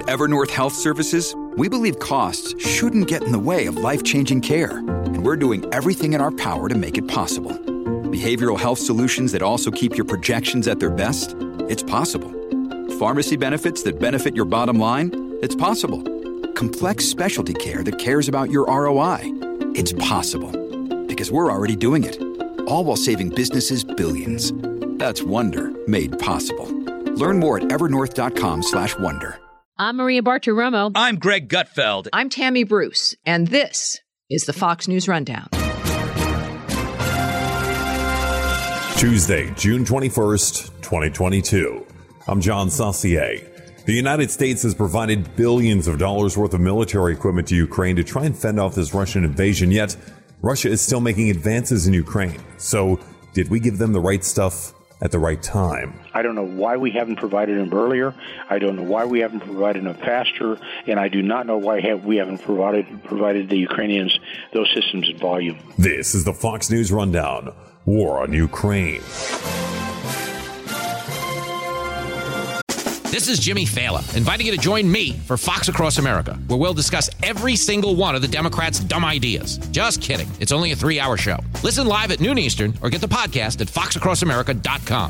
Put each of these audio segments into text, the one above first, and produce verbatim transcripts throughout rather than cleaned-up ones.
At Evernorth Health Services, we believe costs shouldn't get in the way of life-changing care, and we're doing everything in our power to make it possible. Behavioral health solutions that also keep your projections at their best? It's possible. Pharmacy benefits that benefit your bottom line? It's possible. Complex specialty care that cares about your R O I? It's possible. Because we're already doing it. All while saving businesses billions. That's Wonder made possible. Learn more at evernorth.com slash wonder. I'm Maria Bartiromo. I'm Greg Gutfeld. I'm Tammy Bruce. And this is the Fox News Rundown. Tuesday, June twenty-first, twenty twenty-two. I'm John Saucier. The United States has provided billions of dollars worth of military equipment to Ukraine to try and fend off this Russian invasion, yet Russia is still making advances in Ukraine. So, did we give them the right stuff at the right time? I don't know why we haven't provided them earlier. I don't know why we haven't provided them faster, and I do not know why have, we haven't provided provided the Ukrainians those systems in volume. This is the Fox News Rundown. War on Ukraine. This is Jimmy Fallon, inviting you to join me for Fox Across America, where we'll discuss every single one of the Democrats' dumb ideas. Just kidding. It's only a three-hour show. Listen live at noon Eastern or get the podcast at fox across america dot com.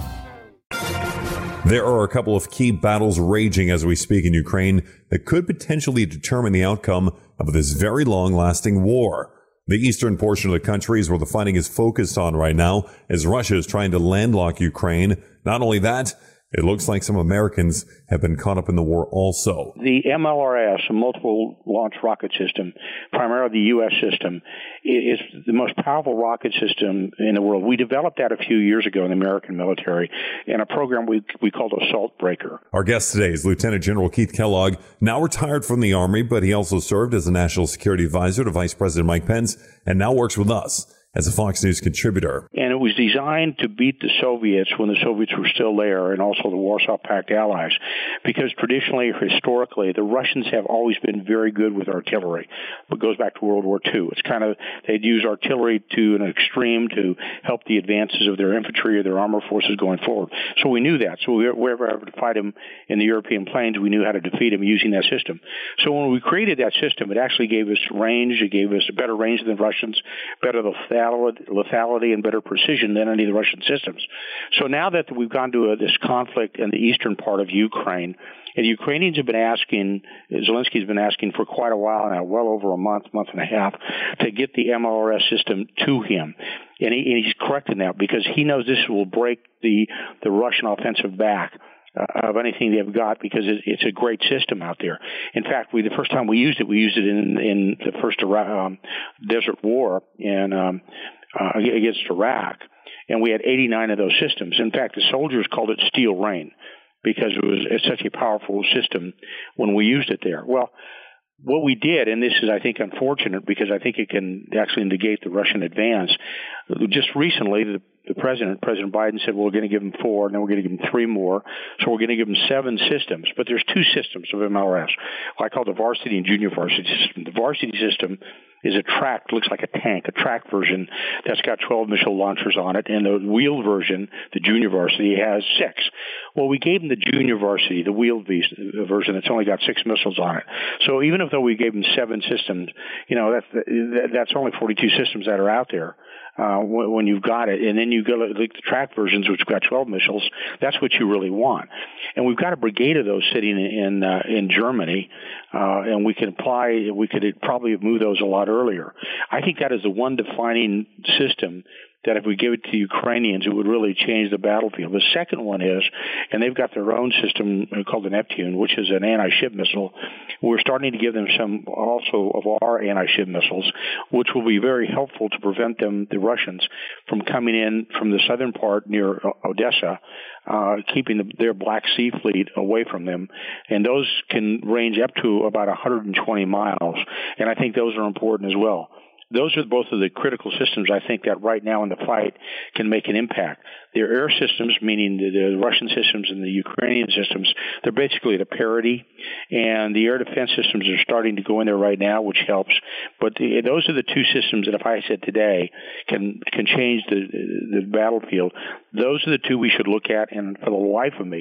There are a couple of key battles raging as we speak in Ukraine that could potentially determine the outcome of this very long-lasting war. The eastern portion of the country is where the fighting is focused on right now, as Russia is trying to landlock Ukraine. Not only that, it looks like some Americans have been caught up in the war also. The M L R S, a multiple launch rocket system, primarily the U S system, is the most powerful rocket system in the world. We developed that a few years ago in the American military in a program we we called Assault Breaker. Our guest today is Lieutenant General Keith Kellogg, now retired from the Army, but he also served as a national security advisor to Vice President Mike Pence and now works with us as a Fox News contributor. And it was designed to beat the Soviets when the Soviets were still there, and also the Warsaw Pact allies, because traditionally, historically, the Russians have always been very good with artillery. It goes back to World War Two. It's kind of, they'd use artillery to an extreme to help the advances of their infantry or their armor forces going forward. So we knew that. So we were ever to fight them in the European plains, we knew how to defeat them using that system. So when we created that system, it actually gave us range, it gave us a better range than the Russians, better lethality, lethality and better precision than any of the Russian systems. So now that we've gone to a, this conflict in the eastern part of Ukraine, and the Ukrainians have been asking, Zelensky's been asking for quite a while now, well over a month, month and a half, to get the M L R S system to him. And, he, and he's correct in that because he knows this will break the, the Russian offensive back Uh, of anything they've got, because it, it's a great system out there. In fact, we the first time we used it, we used it in in the first um, Desert War in, um, uh, against Iraq, and we had eighty-nine of those systems. In fact, the soldiers called it Steel Rain because it was it's such a powerful system when we used it there. Well, what we did, and this is, I think, unfortunate because I think it can actually negate the Russian advance. Just recently, the, the president, President Biden, said, well, we're going to give them four, and then we're going to give them three more. So we're going to give them seven systems. But there's two systems of M L R S. I call the varsity and junior varsity system. The varsity system is a tracked, looks like a tank, a tracked version that's got twelve missile launchers on it, and the wheeled version, the junior varsity, has six. Well, we gave them the junior varsity, the wheeled version that's only got six missiles on it. So even if though we gave them seven systems, you know, that's that's only forty-two systems that are out there. Uh, when, when you've got it, and then you go to the track versions, which have got twelve missiles, that's what you really want. And we've got a brigade of those sitting in uh, in Germany, uh, and we can apply. We could probably have moved those a lot earlier. I think that is the one defining system that if we give it to Ukrainians, it would really change the battlefield. The second one is, and they've got their own system called the Neptune, which is an anti-ship missile. We're starting to give them some also of our anti-ship missiles, which will be very helpful to prevent them, the Russians, from coming in from the southern part near Odessa, uh, keeping the, their Black Sea fleet away from them. And those can range up to about one hundred twenty miles. And I think those are important as well. Those are both of the critical systems, I think, that right now in the fight can make an impact. Their air systems, meaning the, the Russian systems and the Ukrainian systems, they're basically at a parity. And the air defense systems are starting to go in there right now, which helps. But the, those are the two systems that, if I said today, can can change the, the battlefield. Those are the two we should look at. And for the life of me,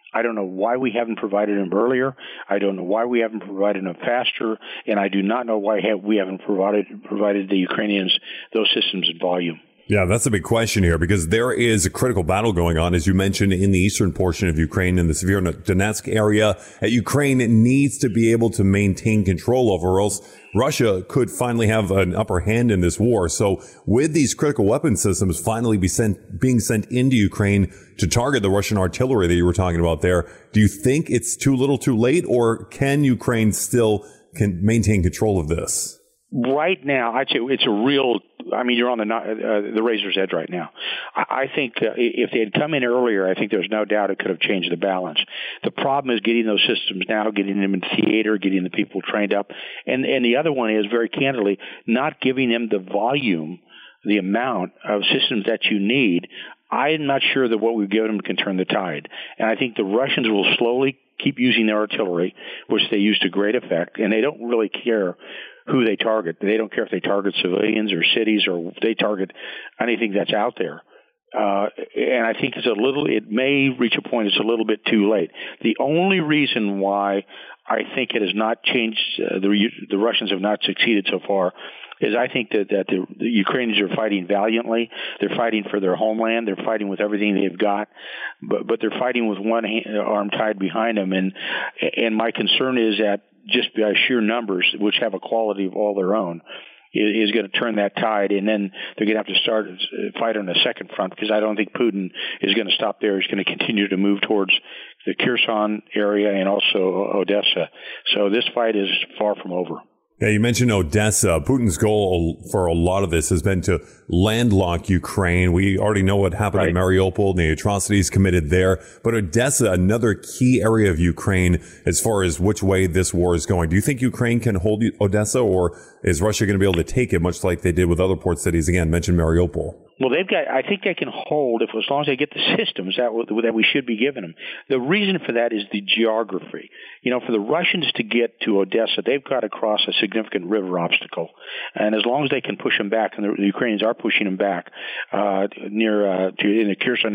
I don't know why we haven't provided them earlier. I don't know why we haven't provided them faster, and I do not know why we haven't provided provided the Ukrainians those systems in volume. Yeah, that's a big question here because there is a critical battle going on, as you mentioned, in the eastern portion of Ukraine, in the Severodonetsk area. Ukraine needs to be able to maintain control over, or else Russia could finally have an upper hand in this war. So with these critical weapon systems finally be sent, being sent into Ukraine to target the Russian artillery that you were talking about there, do you think it's too little too late, or can Ukraine still can maintain control of this? Right now, I'd say it's a real, I mean, you're on the uh, the razor's edge right now. I, I think uh, if they had come in earlier, I think there's no doubt it could have changed the balance. The problem is getting those systems now, getting them in theater, getting the people trained up. And, and the other one is, very candidly, not giving them the volume, the amount of systems that you need. I'm not sure that what we've given them can turn the tide. And I think the Russians will slowly keep using their artillery, which they use to great effect, and they don't really care who they target. They don't care if they target civilians or cities or they target anything that's out there. Uh, and I think it's a little, it may reach a point it's a little bit too late. The only reason why I think it has not changed, uh, the, the Russians have not succeeded so far, is I think that, that the, the Ukrainians are fighting valiantly. They're fighting for their homeland. They're fighting with everything they've got, but, but they're fighting with one hand, arm tied behind them. And, and my concern is that just by sheer numbers, which have a quality of all their own, is going to turn that tide, and then they're going to have to start a fight on the second front, because I don't think Putin is going to stop there. He's going to continue to move towards the Kherson area and also Odessa. So this fight is far from over. Yeah, you mentioned Odessa. Putin's goal for a lot of this has been to landlock Ukraine. We already know what happened right. in Mariupol and the atrocities committed there. But Odessa, another key area of Ukraine as far as which way this war is going. Do you think Ukraine can hold Odessa, or is Russia going to be able to take it, much like they did with other port cities? Again, mentioned Mariupol. Well, they've got. I think they can hold if, as long as they get the systems that that we should be giving them. The reason for that is the geography. You know, for the Russians to get to Odessa, they've got to cross a significant river obstacle, and as long as they can push them back, and the, the Ukrainians are pushing them back uh, near uh, to in the Kherson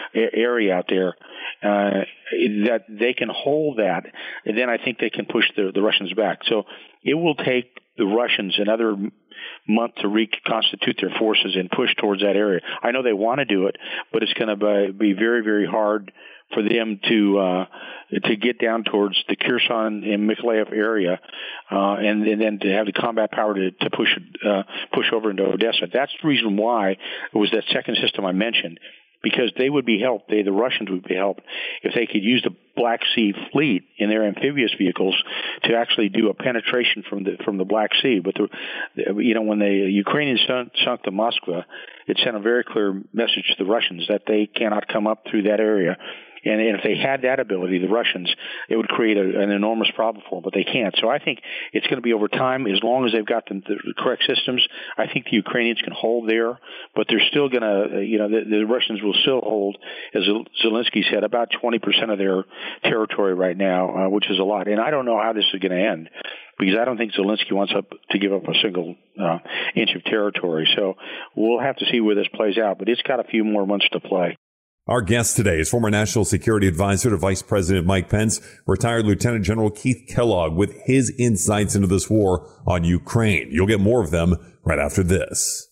area out there, uh, that they can hold that, and then I think they can push the, the Russians back. So it will take the Russians another month to reconstitute their forces and push towards that area. I know they want to do it, but it's going to be very, very hard for them to uh, to get down towards the Kherson and Mykolaiv area, uh, and, and then to have the combat power to, to push uh, push over into Odessa. That's the reason why it was that second system I mentioned, because they would be helped, they, the Russians would be helped, if they could use the Black Sea Fleet in their amphibious vehicles to actually do a penetration from the from the Black Sea. But, the, you know, when the Ukrainians sunk, sunk the Moskva, it sent a very clear message to the Russians that they cannot come up through that area. And, and if they had that ability, the Russians, it would create a, an enormous problem for them, but they can't. So I think it's going to be over time, as long as they've got the, the correct systems. I think the Ukrainians can hold there, but they're still going to, you know, the, the Russians will still hold, as Zelensky said, about twenty percent of their territory right now, uh, which is a lot. And I don't know how this is going to end, because I don't think Zelensky wants up to give up a single uh, inch of territory. So we'll have to see where this plays out, but it's got a few more months to play. Our guest today is former National Security Advisor to Vice President Mike Pence, retired Lieutenant General Keith Kellogg, with his insights into this war on Ukraine. You'll get more of them right after this.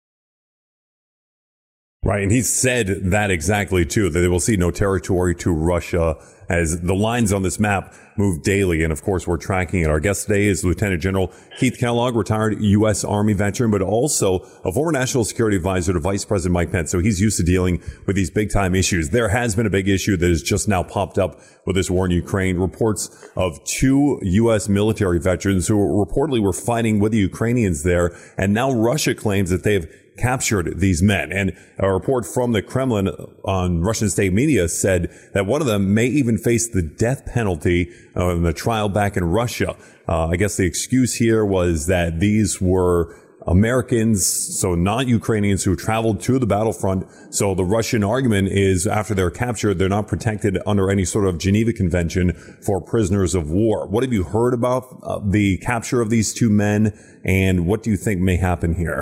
Right, and he said that exactly, too, that they will see no territory to Russia as the lines on this map move daily. And, of course, we're tracking it. Our guest today is Lieutenant General Keith Kellogg, retired U S. Army veteran, but also a former National Security Advisor to Vice President Mike Pence. So he's used to dealing with these big-time issues. There has been a big issue that has just now popped up with this war in Ukraine. Reports of two U S military veterans who reportedly were fighting with the Ukrainians there, and now Russia claims that they've captured these men. And a report from the Kremlin on Russian state media said that one of them may even face the death penalty uh, in the trial back in Russia. Uh, I guess the excuse here was that these were Americans, so not Ukrainians, who traveled to the battlefront. So the Russian argument is, after they're captured, they're not protected under any sort of Geneva Convention for prisoners of war. What have you heard about uh, the capture of these two men, and what do you think may happen here?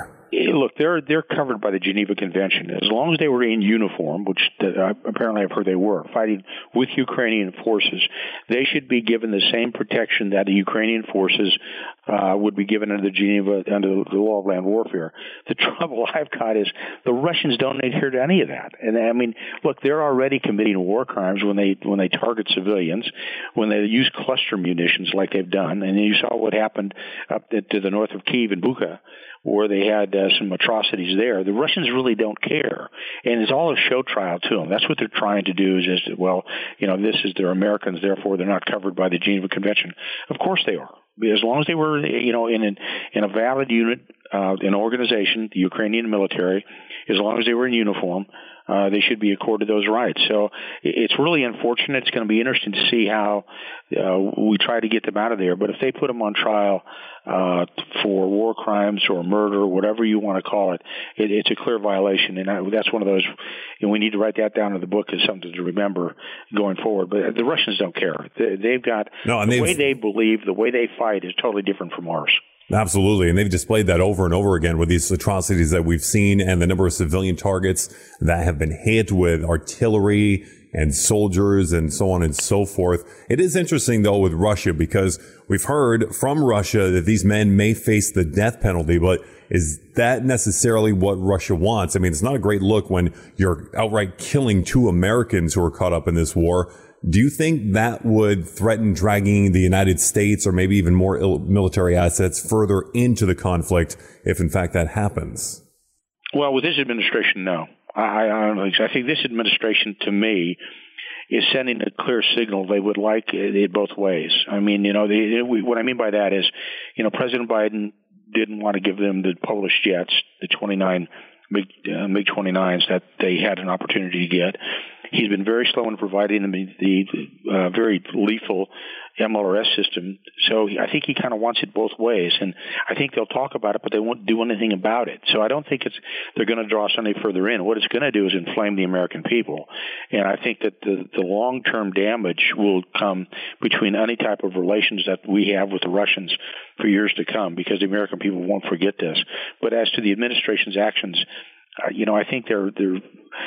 look, they're they're covered by the Geneva Convention. As long as they were in uniform, which uh, apparently I've heard they were, fighting with Ukrainian forces, they should be given the same protection that the Ukrainian forces uh, would be given under the Geneva, under the law of land warfare. The trouble I've got is the Russians don't adhere to any of that. And I mean, look, they're already committing war crimes when they when they target civilians, when they use cluster munitions like they've done. And you saw what happened up to the north of Kyiv and Bucha, where they had uh, some atrocities there. The Russians really don't care. And it's all a show trial to them. That's what they're trying to do is just, well, you know, this is, they're Americans, therefore they're not covered by the Geneva Convention. Of course they are. As long as they were, you know, in an, in a valid unit, uh, an organization, the Ukrainian military, as long as they were in uniform, uh, they should be accorded those rights. So it's really unfortunate. It's going to be interesting to see how uh, we try to get them out of there. But if they put them on trial uh, for war crimes or murder, whatever you want to call it, it it's a clear violation. And I, that's one of those, you know, we need to write that down in the book as something to remember going forward. But the Russians don't care. They, they've got no, and the way they believe, the way they fight is totally different from ours. Absolutely. And they've displayed that over and over again with these atrocities that we've seen and the number of civilian targets that have been hit with artillery and soldiers and so on and so forth. It is interesting, though, with Russia, because we've heard from Russia that these men may face the death penalty, but is that necessarily what Russia wants? I mean, it's not a great look when you're outright killing two Americans who are caught up in this war. Do you think that would threaten dragging the United States or maybe even more military assets further into the conflict if, in fact, that happens? Well, with this administration, no. I, I don't think so. I think this administration, to me, is sending a clear signal they would like it both ways. I mean, you know, they, they, what I mean by that is, you know, President Biden didn't want to give them the Polish jets, the twenty-nine MiG, uh, MiG twenty-nines that they had an opportunity to get. He's been very slow in providing them the, the uh, very lethal M L R S system. So I think he kind of wants it both ways. And I think they'll talk about it, but they won't do anything about it. So I don't think it's they're going to draw us any further in. What it's going to do is inflame the American people. And I think that the, the long-term damage will come between any type of relations that we have with the Russians for years to come, because the American people won't forget this. But as to the administration's actions, uh, you know, I think they're they're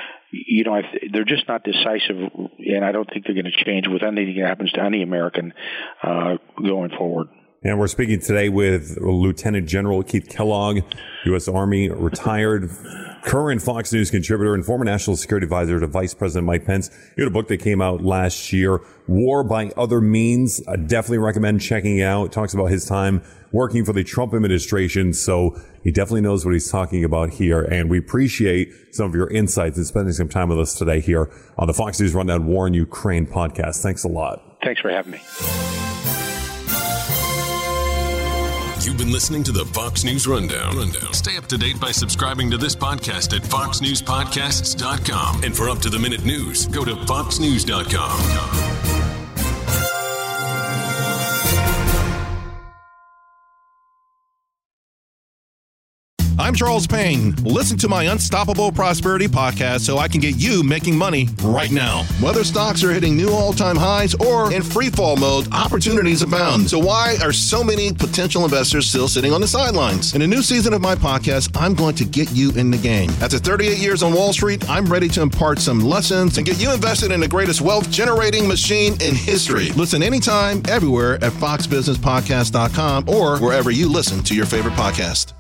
you know, they're just not decisive, and I don't think they're going to change with anything that happens to any American uh, going forward. And we're speaking today with Lieutenant General Keith Kellogg, U S Army retired, current Fox News contributor, and former National Security Advisor to Vice President Mike Pence. You had a book that came out last year, War by Other Means. I definitely recommend checking it out. It talks about his time working for the Trump administration, so he definitely knows what he's talking about here. And we appreciate some of your insights and spending some time with us today here on the Fox News Rundown War in Ukraine podcast. Thanks a lot. Thanks for having me. You've been listening to the Fox News Rundown. Rundown. Stay up to date by subscribing to this podcast at fox news podcasts dot com. And for up-to-the-minute news, go to fox news dot com. I'm Charles Payne. Listen to my Unstoppable Prosperity podcast so I can get you making money right now. Whether stocks are hitting new all-time highs or in free fall mode, opportunities abound. So why are so many potential investors still sitting on the sidelines? In a new season of my podcast, I'm going to get you in the game. After thirty-eight years on Wall Street, I'm ready to impart some lessons and get you invested in the greatest wealth-generating machine in history. Listen anytime, everywhere at fox business podcast dot com or wherever you listen to your favorite podcast.